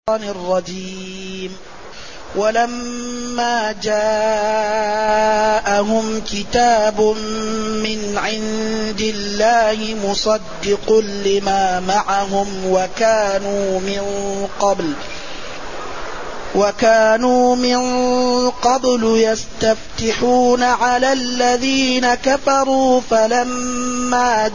الرجيم. ولما جاءهم كتاب من عند الله مصدق لما معهم وكانوا من قبل يستفتحون على الذين كفروا فلما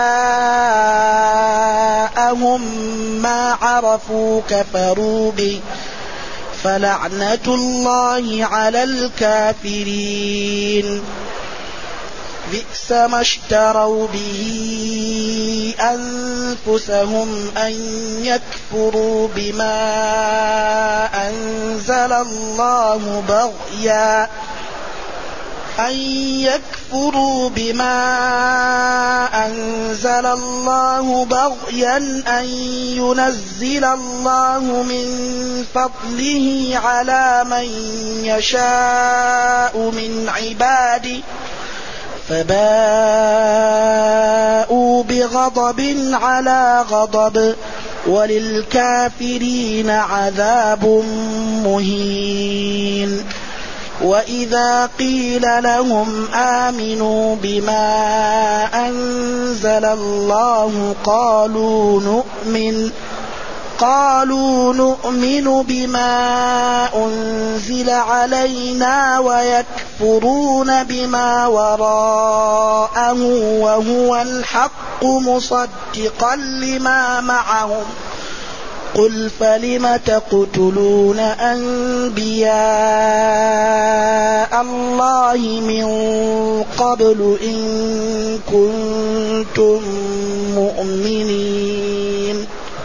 جاءهم ما عرفوا كفروا به فلعنة الله على الكافرين. بئس ما اشتروا به أنفسهم أن يكفروا بما أنزل الله بغيا أن ينزل الله من فضله على من يشاء من عباده فباءوا بغضب على غضب وللكافرين عذاب مهين. وإذا قيل لهم آمنوا بما أنزل الله قالوا نؤمن بما أنزل علينا ويكفرون بما وراءه وهو الحق مصدقا لما معهم. قل فلم تقتلون أنبياء الله من قبل إن كنتم مؤمنين.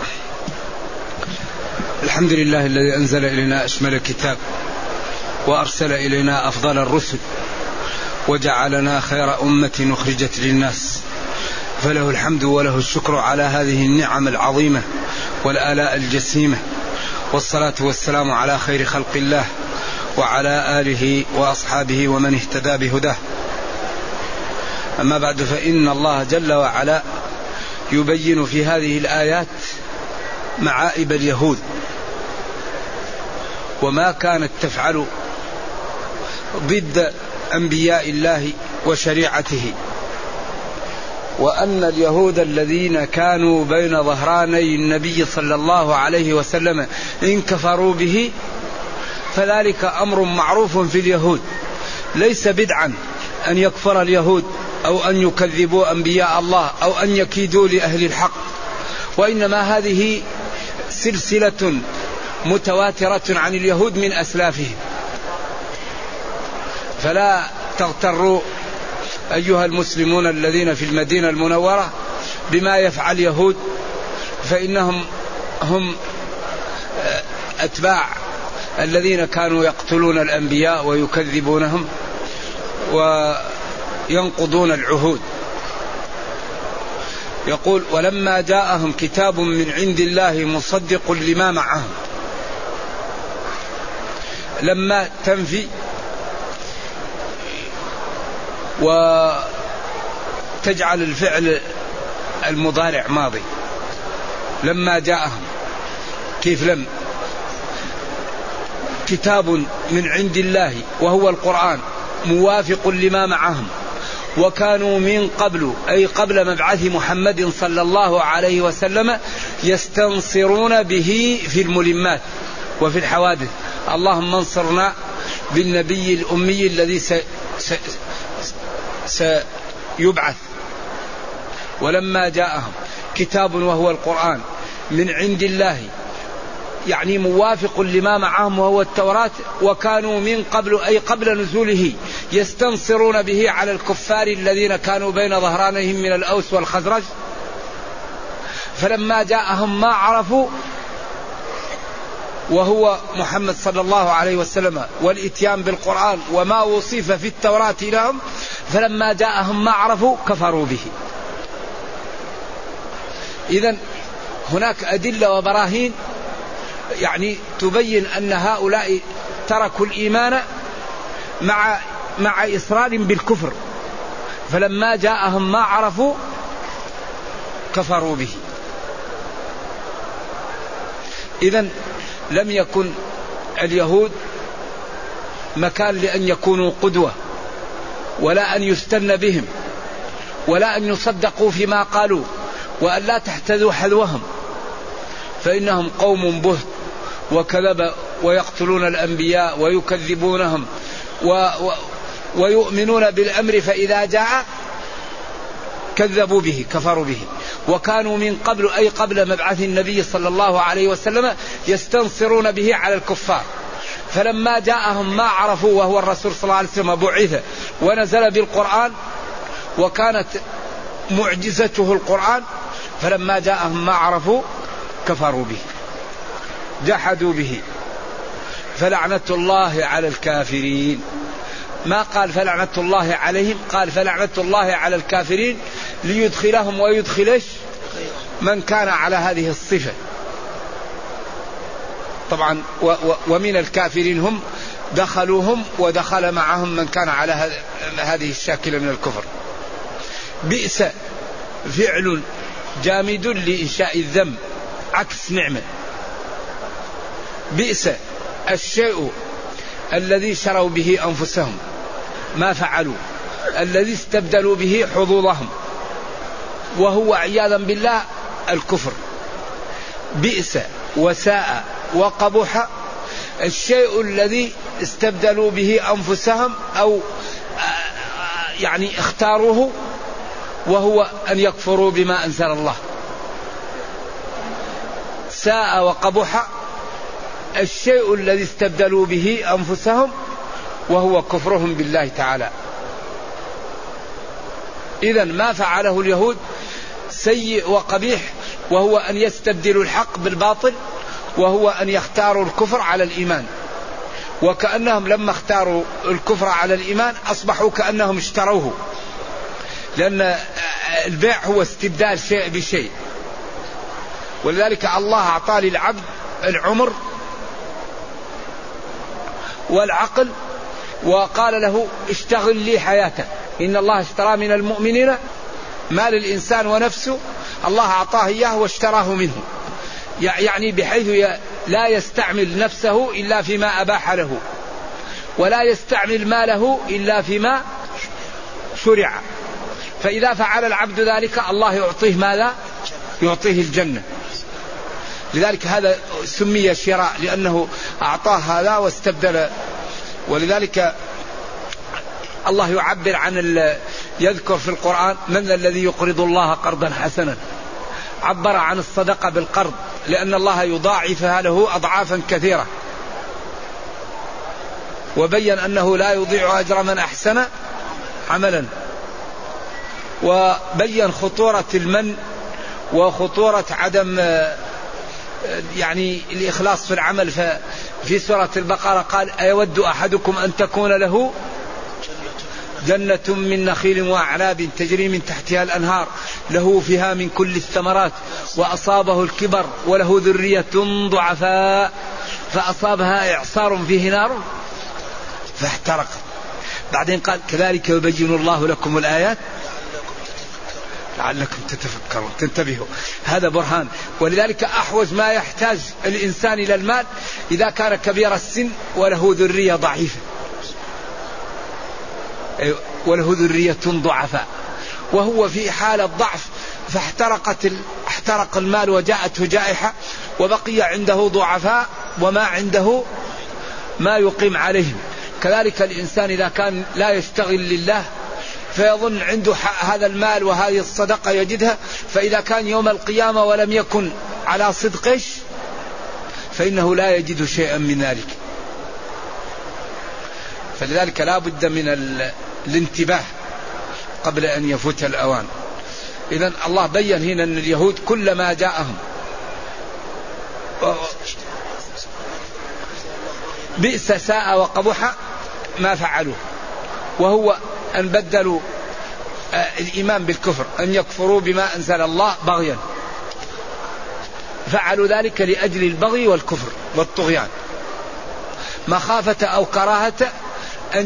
الحمد لله الذي أنزل إلينا أشمل الكتاب وأرسل إلينا أفضل الرسل وجعلنا خير أمة أخرجت للناس، فله الحمد وله الشكر على هذه النعم العظيمة والآلاء الجسيمة، والصلاة والسلام على خير خلق الله وعلى آله وأصحابه ومن اهتدى بهداه. أما بعد، فإن الله جل وعلا يبين في هذه الآيات معائب اليهود وما كانت تفعل ضد أنبياء الله وشريعته، وأن اليهود الذين كانوا بين ظهراني النبي صلى الله عليه وسلم إن كفروا به فذلك أمر معروف في اليهود، ليس بدعا أن يكفر اليهود أو أن يكذبوا أنبياء الله أو أن يكيدوا لأهل الحق، وإنما هذه سلسلة متواترة عن اليهود من أسلافهم. فلا تغتروا أيها المسلمون الذين في المدينة المنورة بما يفعل اليهود، فإنهم هم أتباع الذين كانوا يقتلون الأنبياء ويكذبونهم وينقضون العهود. يقول ولما جاءهم كتاب من عند الله مصدق لما معهم. لما تنفي وتجعل الفعل المضارع ماضي. لما جاءهم، كيف لم؟ كتاب من عند الله وهو القرآن موافق لما معهم، وكانوا من قبل أي قبل مبعث محمد صلى الله عليه وسلم يستنصرون به في الملمات وفي الحوادث. اللهم انصرنا بالنبي الأمي الذي سيبعث. ولما جاءهم كتاب وهو القرآن من عند الله، يعني موافق لما معهم وهو التوراة، وكانوا من قبل أي قبل نزوله يستنصرون به على الكفار الذين كانوا بين ظهرانهم من الأوس والخزرج. فلما جاءهم ما عرفوا وهو محمد صلى الله عليه وسلم والإتيان بالقرآن وما وصف في التوراة لهم، فلما جاءهم ما عرفوا كفروا به. إذن هناك أدلة وبراهين يعني تبين أن هؤلاء تركوا الإيمان مع إصرار بالكفر، فلما جاءهم ما عرفوا كفروا به. إذن لم يكن اليهود مكان لأن يكونوا قدوة، ولا أن يستن بهم، ولا أن يصدقوا فيما قالوا، وأن لا تحتذوا حذوهم، فإنهم قوم بهت وكذب، ويقتلون الأنبياء ويكذبونهم ويؤمنون بالأمر فإذا جاء كذبوا به كفروا به. وكانوا من قبل، أي قبل مبعث النبي صلى الله عليه وسلم، يستنصرون به على الكفار. فلما جاءهم ما عرفوا وهو الرسول صلى الله عليه وسلم بعث ونزل بالقرآن وكانت معجزته القرآن، فلما جاءهم ما عرفوا كفروا به جحدوا به. فلعنة الله على الكافرين. ما قال فلعنة الله عليهم، قال فلعنة الله على الكافرين ليدخلهم ويدخلش من كان على هذه الصفة. طبعا ومن الكافرين هم دخلوهم ودخل معهم من كان على هذه الشاكلة من الكفر. بئس فعل جامد لإنشاء الذم عكس نعمة. بئس الشيء الذي شروا به أنفسهم، ما فعلوا، الذي استبدلوا به حظوظهم، وهو عياذا بالله الكفر. بئس وساء وقبح الشيء الذي استبدلوا به أنفسهم أو يعني اختاروه، وهو أن يكفروا بما أنزل الله. ساء وقبح الشيء الذي استبدلوا به أنفسهم وهو كفرهم بالله تعالى. إذن ما فعله اليهود سيء وقبيح، وهو أن يستبدلوا الحق بالباطل، وهو أن يختاروا الكفر على الإيمان. وكأنهم لما اختاروا الكفر على الإيمان أصبحوا كأنهم اشتروه، لأن البيع هو استبدال شيء بشيء. ولذلك الله أعطى للعبد العمر والعقل وقال له اشتغل لي حياتك. إن الله اشترى من المؤمنين مال الإنسان ونفسه، الله أعطاه إياه واشتراه منه، يعني بحيث لا يستعمل نفسه إلا فيما أباح له، ولا يستعمل ماله إلا فيما شرع. فإذا فعل العبد ذلك الله يعطيه ماذا؟ يعطيه الجنة. لذلك هذا سمي شراء، لأنه أعطاه هذا واستبدل. ولذلك الله يعبر عن يذكر في القرآن من الذي يقرض الله قرضا حسنا، عبر عن الصدقة بالقرض، لأن الله يضاعفها له أضعافا كثيرة، وبين أنه لا يضيع أجر من أحسن عملا، وبين خطورة المن وخطورة عدم يعني الإخلاص في العمل. في سورة البقرة قال أيود أحدكم أن تكون له جنة من نخيل وأعناب تجري من تحتها الأنهار له فيها من كل الثمرات وأصابه الكبر وله ذرية ضعفاء فأصابها إعصار فيه نار فاحترقت. بعدين قال كذلك يبين الله لكم الآيات لعلكم تتفكرون تنتبهوا. هذا برهان. ولذلك أحوج ما يحتاج الإنسان إلى المال إذا كان كبير السن وله ذرية ضعيفة وله ذرية ضعفاء، وهو في حالة ضعف احترق المال وجاءته جائحة وبقي عنده ضعفاء وما عنده ما يقيم عليهم. كذلك الإنسان إذا كان لا يشتغل لله فيظن عنده هذا المال وهذه الصدقة يجدها، فإذا كان يوم القيامة ولم يكن على صدقش فإنه لا يجد شيئا من ذلك. فلذلك لا بد من الانتباه قبل أن يفوت الأوان. إذن الله بيّن هنا أن اليهود كلما جاءهم بئس ساء وقبح ما فعلوه، وهو أن بدلوا الإيمان بالكفر، أن يكفروا بما أنزل الله بغيا، فعلوا ذلك لأجل البغي والكفر والطغيان مخافة أو كراهة أن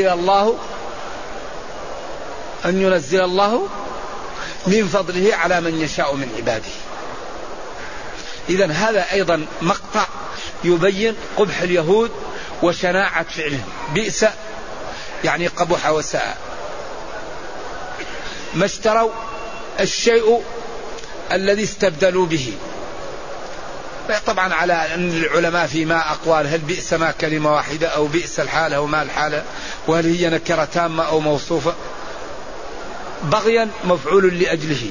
ينزل الله من فضله على من يشاء من عباده. إذن هذا أيضا مقطع يبين قبح اليهود وشناعة فعلهم. بئس يعني قبح وساء. ما اشتروا الشيء الذي استبدلوا به. طبعا على أن العلماء فيما أقوال، هل بئس ما كلمة واحدة أو بئس الحالة وما الحالة، وهل هي نكرة تامة أو موصوفة. بغيا مفعول لأجله،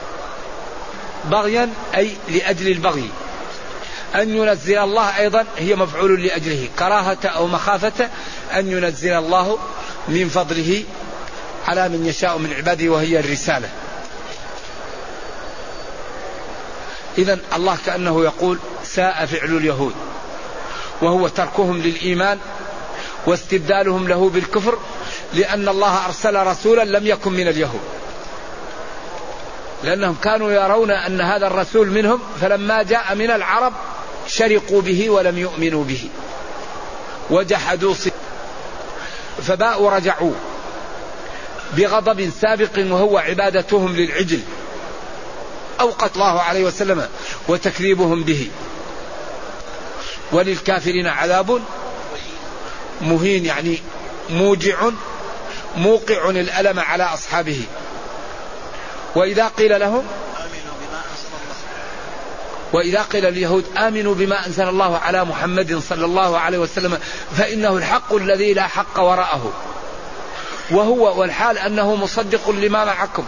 بغيا أي لأجل البغي. أن ينزل الله أيضا هي مفعول لأجله، كراهة أو مخافة أن ينزل الله من فضله على من يشاء من عباده، وهي الرسالة. إذن الله كأنه يقول ساء فعل اليهود، وهو تركهم للإيمان واستبدالهم له بالكفر، لأن الله أرسل رسولا لم يكن من اليهود، لأنهم كانوا يرون أن هذا الرسول منهم، فلما جاء من العرب شرقوا به ولم يؤمنوا به وجحدوا فباءوا رجعوا بغضب سابق، وهو عبادتهم للعجل أو قتل الله عليه وسلم وتكذيبهم به. وللكافرين عذاب مهين، يعني موجع موقع الألم على أصحابه. وإذا قيل لهم، وإذا قيل اليهود آمنوا بما أنزل الله على محمد صلى الله عليه وسلم فإنه الحق الذي لا حق وراءه، وهو والحال أنه مصدق لما معكم.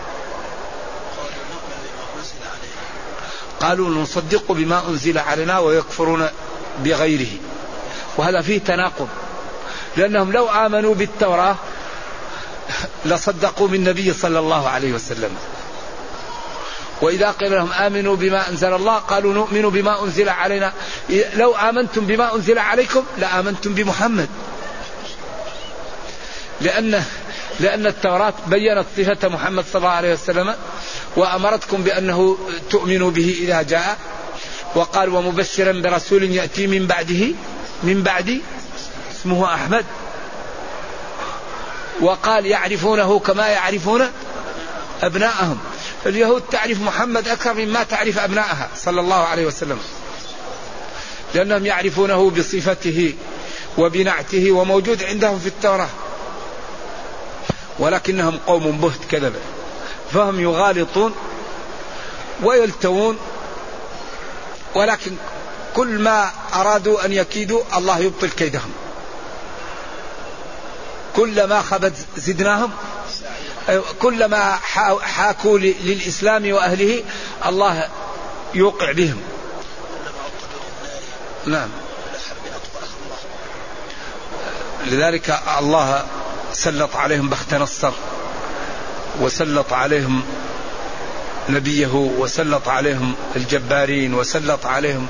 قالوا نصدق بما أنزل علينا ويكفرون بغيره. وهذا فيه تناقض، لأنهم لو آمنوا بالتوراة لصدقوا بالنبي صلى الله عليه وسلم. وإذا قيل لهم آمنوا بما أنزل الله قالوا نؤمن بما أنزل علينا. لو آمنتم بما أنزل عليكم لآمنتم بمحمد، لأن التوراة بيّنت صفة محمد صلى الله عليه وسلم، وأمرتكم بأنه تؤمنوا به إذا جاء. وقال ومبشرا برسول يأتي من بعد اسمه أحمد. وقال يعرفونه كما يعرفون أبناءهم. اليهود تعرف محمد أكثر مما تعرف أبنائها صلى الله عليه وسلم، لأنهم يعرفونه بصفته وبنعته وموجود عندهم في التوراة، ولكنهم قوم بهت كذبة، فهم يغالطون ويلتوون، ولكن كل ما أرادوا أن يكيدوا الله يبطل كيدهم. كلما خبت زدناهم، كلما حاكوا للإسلام وأهله الله يوقع بهم. نعم. لذلك الله سلط عليهم بخت نصر، وسلط عليهم نبيه، وسلط عليهم الجبارين، وسلط عليهم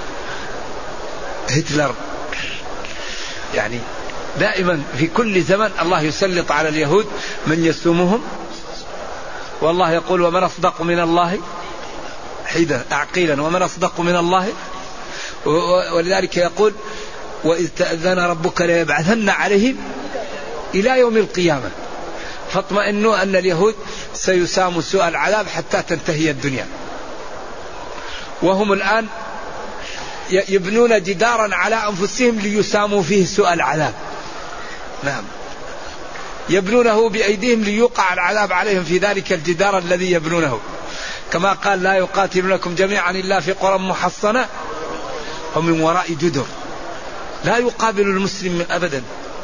هتلر. يعني دائما في كل زمن الله يسلط على اليهود من يسومهم، والله يقول ومن أصدق من الله حيدا عقيلا ومن أصدق من الله. ولذلك يقول وإذ تأذن ربك ليبعثن عليهم إلى يوم القيامة. فاطمئنوا أن اليهود سيساموا سوء العذاب حتى تنتهي الدنيا. وهم الآن يبنون جدارا على أنفسهم ليساموا فيه سوء العذاب. نعم، يبنونه بأيديهم ليوقع العذاب عليهم في ذلك الجدار الذي يبنونه، كما قال لا يقاتلونكم جميعا إلا في قرى محصنة ومن وراء جدر. لا يقابل المسلم أبدا.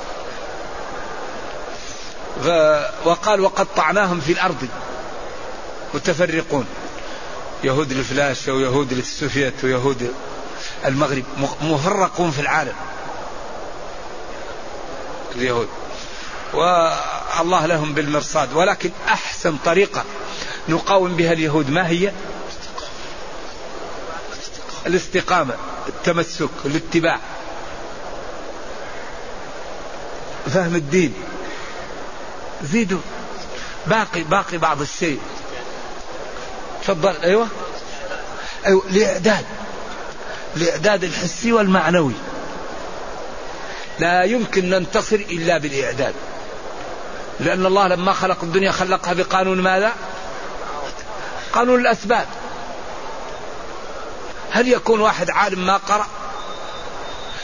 وقال وقطعناهم في الأرض متفرقون، يهود الفلاش ويهود السوفيت ويهود المغرب مفرقون في العالم اليهود، والله لهم بالمرصاد. ولكن أحسن طريقة نقاوم بها اليهود ما هي؟ الاستقامة، التمسك، الاتباع، فهم الدين. زيدوا باقي بعض الشيء. تفضل. أيوة الإعداد الحسي والمعنوي. لا يمكن ننتصر إلا بالإعداد، لأن الله لما خلق الدنيا خلقها بقانون ماذا؟ قانون الأسباب. هل يكون واحد عالم ما قرأ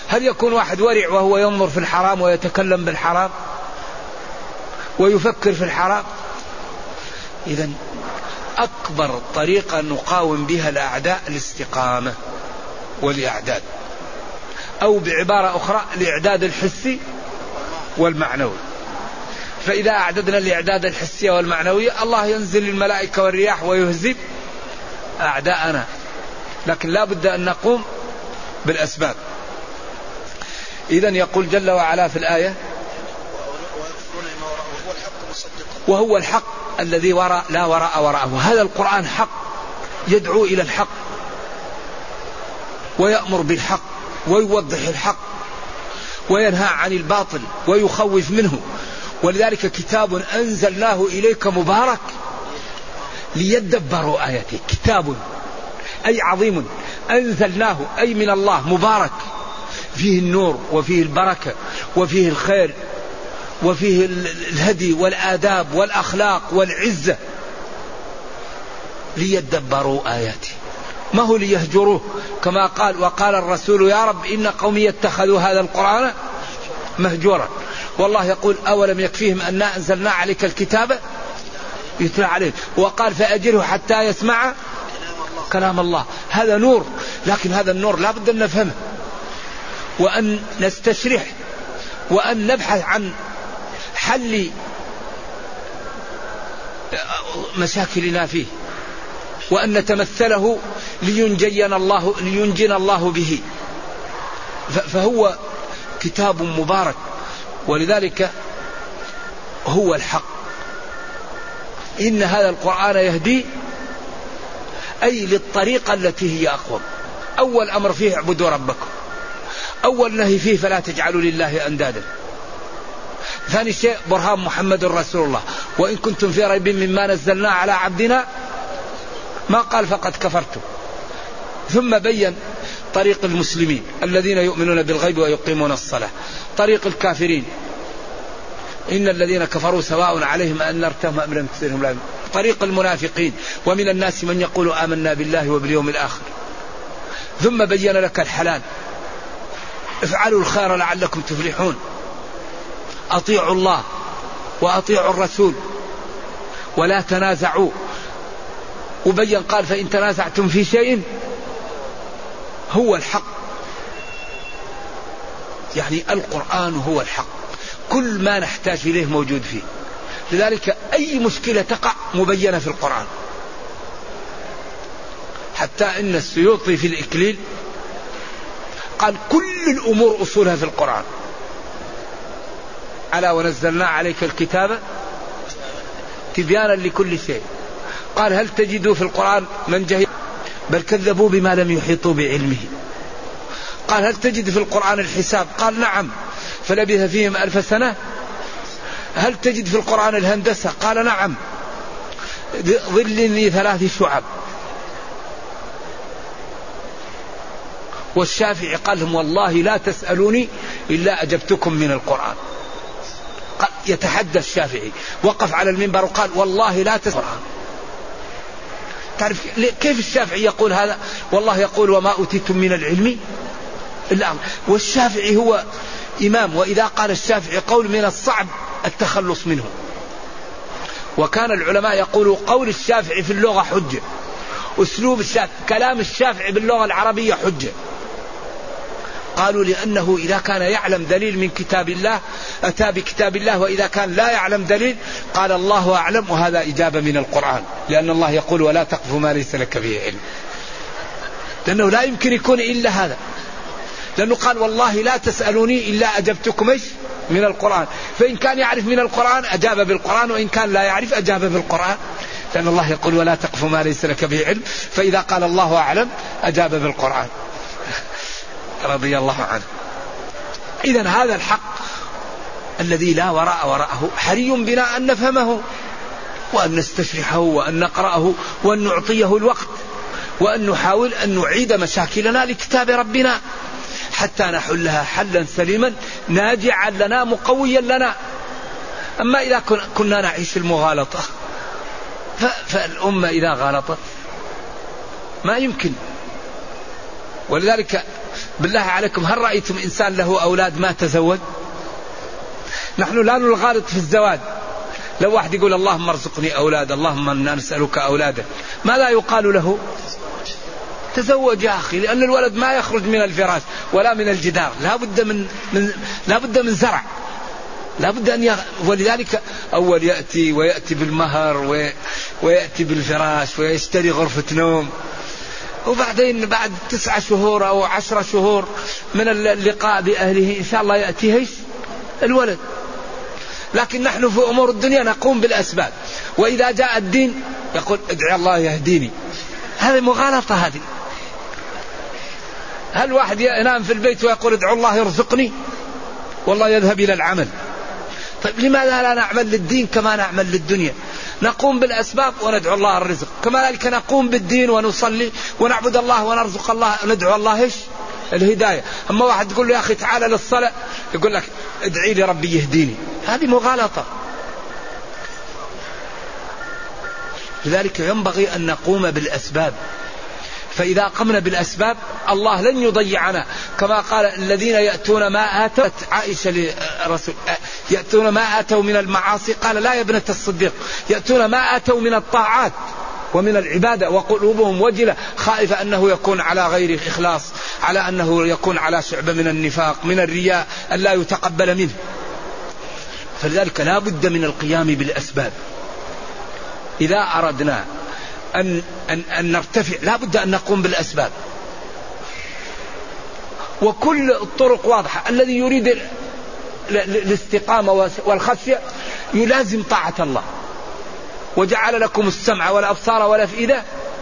هل يكون واحد ورع وهو ينظر في الحرام ويتكلم بالحرام ويفكر في الحرام؟ إذن أكبر طريقة نقاوم بها الأعداء الاستقامة والإعداد، أو بعبارة أخرى الإعداد الحسي والمعنوي. فإذا أعددنا الإعداد الحسي والمعنوي الله ينزل الملائكة والرياح ويهزم أعداءنا، لكن لا بد أن نقوم بالأسباب. إذن يقول جل وعلا في الآية وهو الحق الذي لا وراء وراءه. هذا القرآن حق، يدعو إلى الحق ويأمر بالحق ويوضح الحق وينهى عن الباطل ويخوف منه. ولذلك كتاب أنزلناه إليك مبارك ليدبروا آياته. كتاب أي عظيم، أنزلناه أي من الله، مبارك، فيه النور وفيه البركة وفيه الخير وفيه الهدي والآداب والأخلاق والعزة، ليدبروا آياته، ما هو ليهجروه كما قال وقال الرسول يا رب إن قومي اتخذوا هذا القرآن مهجورا. والله يقول أولم يكفيهم أن أنزلنا عليك الكتاب يتلى عليه، وقال فأجره حتى يسمع كلام الله. هذا نور، لكن هذا النور لا بد أن نفهمه وأن نستشرح وأن نبحث عن حل مشاكلنا فيه وأن نتمثله لينجينا الله به. فهو كتاب مبارك، ولذلك هو الحق. إن هذا القرآن يهدي أي للطريقة التي هي أقوم. أول أمر فيه اعبدوا ربكم، أول نهي فيه فلا تجعلوا لله أندادا. ثاني شيء برهان محمد رسول الله، وإن كنتم في ريب مما نزلنا على عبدنا، ما قال فقد كفرتم. ثم بين طريق المسلمين الذين يؤمنون بالغيب ويقيمون الصلاة، طريق الكافرين إن الذين كفروا سواء عليهم أنذرتهم أم لم تنذرهم لا يؤمنون، طريق المنافقين ومن الناس من يقول آمنا بالله وباليوم الآخر. ثم بين لك الحلال، افعلوا الخير لعلكم تفلحون، أطيعوا الله وأطيعوا الرسول ولا تنازعوا. وبين قال فإن تنازعتم في شيء هو الحق. يعني القرآن هو الحق، كل ما نحتاج إليه موجود فيه. لذلك أي مشكلة تقع مبينة في القرآن. حتى إن السيوطي في الإكليل قال كل الأمور أصولها في القرآن. ألا ونزلنا عليك الكتاب تبيانا لكل شيء. قال هل تجدوا في القرآن من جهل بل كذبوا بما لم يحيطوا بعلمه. قال هل تجد في القرآن الحساب؟ قال نعم فلبث فيهم 1000 سنة. هل تجد في القرآن الهندسة؟ قال نعم ظل ذي 3 شعب. والشافعي قال لهم والله لا تسألوني إلا أجبتكم من القرآن. يتحدى الشافعي، وقف على المنبر وقال والله لا تسألوني. تعرف كيف الشافعي يقول هذا؟ والله يقول وما أوتيتم من العلم إلا. والشافعي هو إمام، وإذا قال الشافعي قول من الصعب التخلص منه. وكان العلماء يقولوا قول الشافعي في اللغة حجة، أسلوب الشافعي كلام الشافعي باللغة العربية حجة. قالوا لأنه إذا كان يعلم دليل من كتاب الله أتى بكتاب الله، وإذا كان لا يعلم دليل قال الله أعلم، وهذا إجابة من القرآن، لأن الله يقول ولا تقف ما ليس لك به علم. لأنه لا يمكن يكون إلا هذا، لأنه قال والله لا تسألوني إلا أجبتكم إيش من القرآن. فإن كان يعرف من القرآن أجاب بالقرآن، وإن كان لا يعرف أجاب بالقرآن، لأن الله يقول ولا تقف ما ليس لك به علم. فإذا قال الله أعلم أجاب بالقرآن رضي الله عنه. إذن هذا الحق الذي لا وراء وراءه حري بنا أن نفهمه وأن نستشرحه وأن نقرأه وأن نعطيه الوقت وأن نحاول أن نعيد مشاكلنا لكتاب ربنا حتى نحلها حلا سليما ناجعا لنا مقويا لنا. أما إذا كنا نعيش المغالطة، فالأمة إذا غلطت ما يمكن. ولذلك بالله عليكم هل رأيتم إنسان له أولاد ما تزوج؟ نحن لا نغالط في الزواج. لو واحد يقول اللهم ارزقني أولاد، اللهم إنا نسألك أولادا، ماذا يقال له؟ تزوج يا أخي، لأن الولد ما يخرج من الفراش ولا من الجدار، لا بد من زرع، لا بد أن ولذلك أول ويأتي بالمهر ويأتي بالفراش ويشتري غرفة نوم، وبعدين بعد 9 شهور أو 10 شهور من اللقاء بأهله إن شاء الله يأتيه الولد. لكن نحن في أمور الدنيا نقوم بالأسباب، وإذا جاء الدين يقول ادعي الله يهديني. هذه مغالطة. هذه هل واحد ينام في البيت ويقول ادعو الله يرزقني والله يذهب إلى العمل؟ طيب لماذا لا نعمل للدين كما نعمل للدنيا؟ نقوم بالأسباب وندعو الله الرزق، كما ذلك نقوم بالدين ونصلي ونعبد الله ونرزق الله، ندعو الله إيش؟ الهداية. أما واحد تقول له يا أخي تعالى للصلاة يقول لك ادعي لي ربي يهديني، هذه مغالطة. لذلك ينبغي أن نقوم بالأسباب، فإذا قمنا بالأسباب الله لن يضيعنا، كما قال الذين يأتون ما آتت عائشة لرسول يأتون ما آتوا من المعاصي، قال لا يا ابنة الصديق، يأتون ما آتوا من الطاعات ومن العبادة وقلوبهم وجلة، خائفة أنه يكون على غير إخلاص، على أنه يكون على شعبة من النفاق، من الرياء، أن لا يتقبل منه. فلذلك لا بد من القيام بالأسباب. إذا أردنا أن نرتفع لا بد أن نقوم بالأسباب، وكل الطرق واضحة. الذي يريد الاستقامة والخشية يلازم طاعة الله، وجعل لكم السمع والأبصار والأفئدة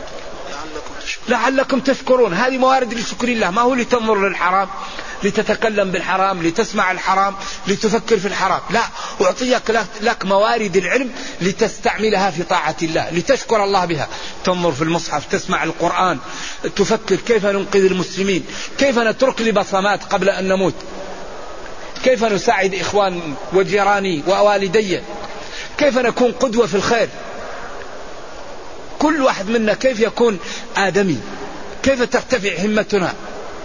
لعلكم تشكرون. هذه موارد لشكر الله، ما هو لتنظر للحرام، لتتكلم بالحرام، لتسمع الحرام، لتفكر في الحرام، لا، أعطيك لك موارد العلم لتستعملها في طاعة الله، لتشكر الله بها. تنظر في المصحف، تسمع القرآن، تفكر كيف ننقذ المسلمين، كيف نترك لبصمات قبل أن نموت، كيف نساعد إخوان وجيراني ووالدي، كيف نكون قدوة في الخير. كل واحد منا كيف يكون آدمي، كيف ترتفع همتنا.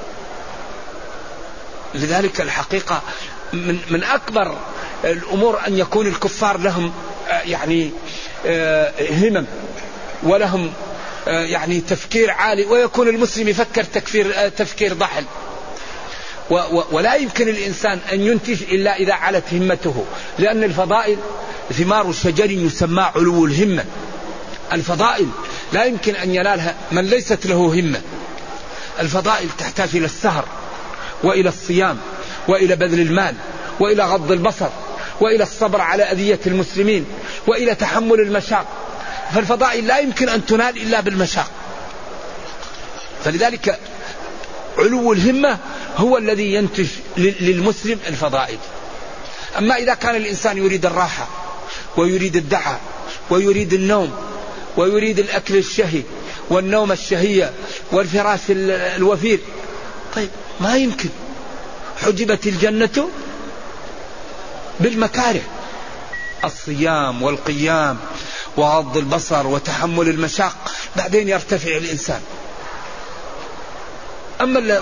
لذلك الحقيقة من أكبر الأمور أن يكون الكفار لهم يعني همم ولهم يعني تفكير عالي، ويكون المسلم يفكر تفكير ضحل. ولا يمكن الإنسان أن ينتج إلا إذا علت همته، لأن الفضائل ثمار شجر يسمى علو الهمة. الفضائل لا يمكن أن ينالها من ليست له همة. الفضائل تحتاج إلى السهر وإلى الصيام وإلى بذل المال وإلى غض البصر وإلى الصبر على أذية المسلمين وإلى تحمل المشاق. فالفضائل لا يمكن أن تنال إلا بالمشاق. فلذلك علو الهمة هو الذي ينتج للمسلم الفضائل. أما إذا كان الإنسان يريد الراحة ويريد الدعاء ويريد النوم ويريد الأكل الشهي والنوم الشهية والفراش الوفير، طيب ما يمكن. حجبت الجنة بالمكاره، الصيام والقيام وغض البصر وتحمل المشاق، بعدين يرتفع الإنسان. أما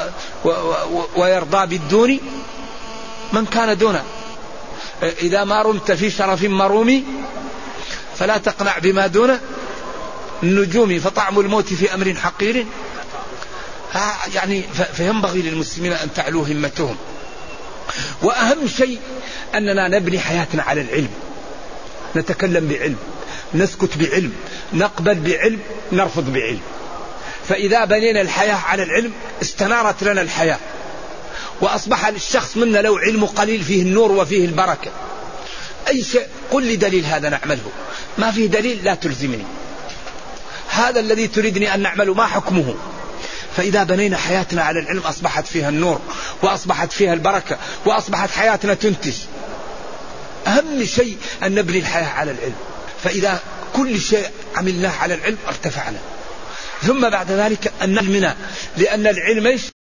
ويرضى بالدون من كان دونه. إذا ما رمت في شرف مرومي فلا تقنع بما دون النجوم، فطعم الموت في أمر حقير. يعني فينبغي للمسلمين أن تعلو همتهم. وأهم شيء أننا نبني حياتنا على العلم، نتكلم بعلم، نسكت بعلم، نقبل بعلم، نرفض بعلم. فإذا بنينا الحياة على العلم استنارت لنا الحياة، وأصبح للشخص منا لو علم قليل فيه النور وفيه البركة. أي شيء قل لي دليل هذا نعمله، ما فيه دليل لا تلزمني. هذا الذي تريدني أن نعمله ما حكمه. فإذا بنينا حياتنا على العلم أصبحت فيها النور وأصبحت فيها البركة وأصبحت حياتنا تنتج. أهم شيء أن نبني الحياة على العلم، فإذا كل شيء عملناه على العلم ارتفعنا. ثم بعد ذلك أن نعلمنا، لأن العلم